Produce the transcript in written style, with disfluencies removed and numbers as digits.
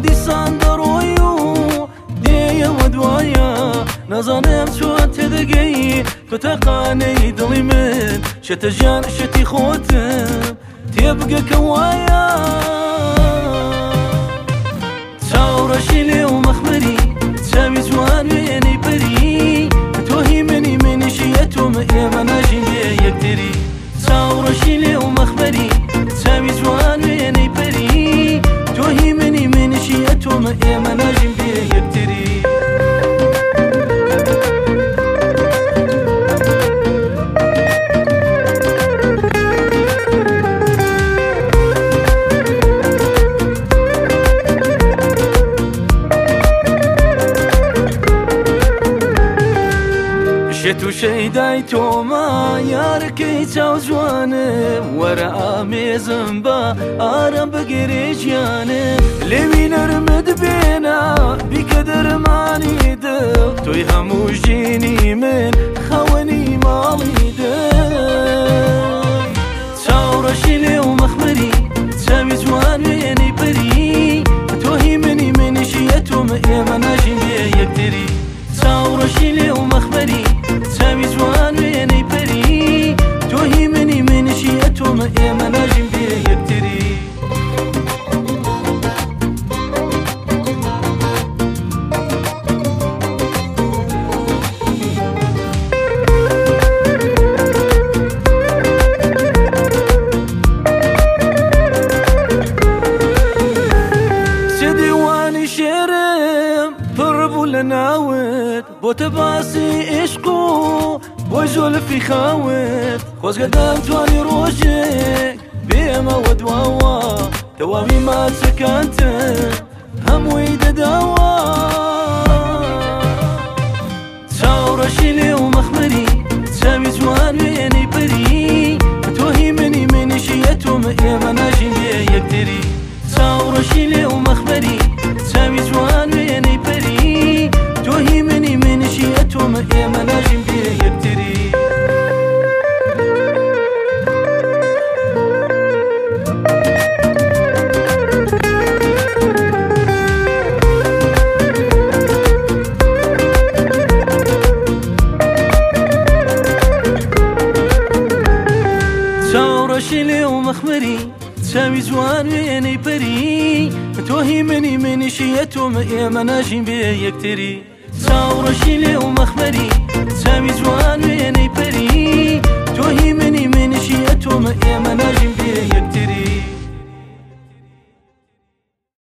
دیسان دەڕۆی و دێیەوە دوایە نەزانم چۆن تێدەگەی تۆ تەقانەی دڵی من شەتە ژیان شەتی خۆتم تێبگە کە وایە چاوڕەشی لێ و مەخمەری چاوی جوان وێنەی پەری تۆهی منی منیشیە تۆمە ئێمە ناژین بێ یەکتری چاوڕەشی لێ و مەخمەری چاوی جوان وێنەی پەری تۆهی منی منیشیە تۆمە ئێمە ناژین بێ یەکتری شێت و شەیدای تۆمە یارەکەی چاو جوانە وەرە ئامێزم بە ئارەم بەگەرێ ژیانە لێوی نەرمت بێنە بیکە دەرمانی دڵ تۆی هەموو ژینی من خەوەنی ماڵی دڵ چاوڕەشی لێ و مەخمەری چاوی جوان وێنەی پەری تۆهی منی منیشیە تۆمە ئێمە ناژین بێ یەکتری چاوڕەشی لێ و مەخمەری چاوی جوان وێنەی پەری تۆهی منی منیشیە تۆمە ئێمە ناژین بێ یەکتری ناوت بۆتە باسی عشق و بۆی زۆلفی خاوت خۆزگەدان توانی ڕۆژێک بێمەوە دواوە تەواوی ماچەکانتن هەمووی دەداوە چاوڕەشی لێ و مەخمەری چاوی جوان وێنەی پەری تۆهی منی منیشیە تۆمە ئێمە ناژین بێ یەکتری چاوڕەشی لێ و مەخمەری چاوی جوان وێنەی پەری تۆهی منی منیشیە تۆمە ئێمە ناژین بێ یەکتری چاوڕەشی لێ و مەخمەری چاوی جوان وێنەی پەری تۆهی منی منیشیە تۆمە ئێمە ناژین بێ یەکتری چاوڕەشی لێ و مەخمەری چاوی جوان وێنەی پەری